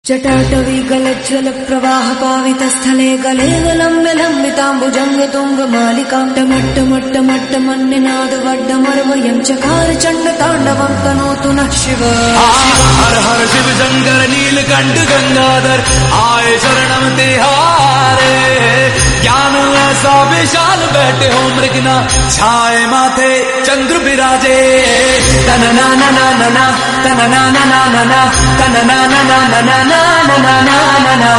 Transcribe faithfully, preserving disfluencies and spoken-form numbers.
जटाटवी गलज्ज्वल प्रवाह पावित स्थले गले लम्ब्य लम्बिताम्बुजंग तुंग मालिकां टमट्ट मट्ट मट्ट मन्निनाद वड्डमर्वयं चकार चंड तांडवं तनोतु नः शिव। हर हर शिव शंकर नीलकंठ गंगाधर आए शरणम तिहारे। ज्ञान ऐसा विशाल बैठे हो मृगना छाए माथे चंद्र विराजे। तन ना ना ना ना ना तन ना ना ना ना ना तन ना ना ना ना ना ना ना ना ना।